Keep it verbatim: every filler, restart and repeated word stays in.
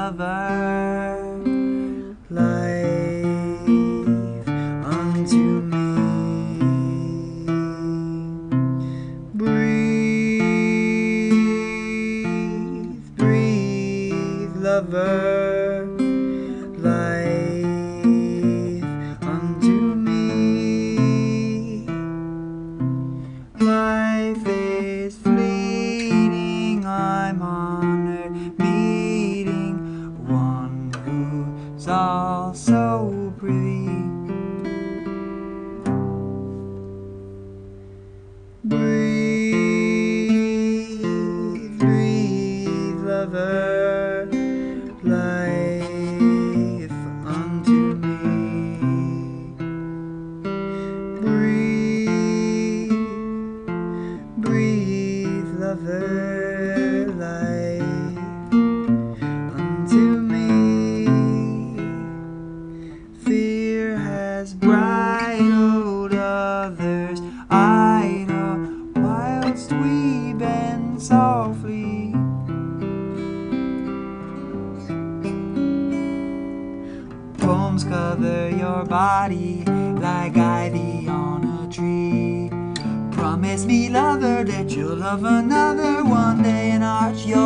lover, life unto me. Breathe, breathe, lover, life unto me. Life is fleeting, I'm honored meeting one who's also pretty. Breathe, breathe, lover, life unto me. Breathe, breathe, lover, life unto me. Fear has bridled others idle, whilst we bend softly. Poems cover your body like ivy on a tree. Promise me, lover, that you'll love another one day and arch your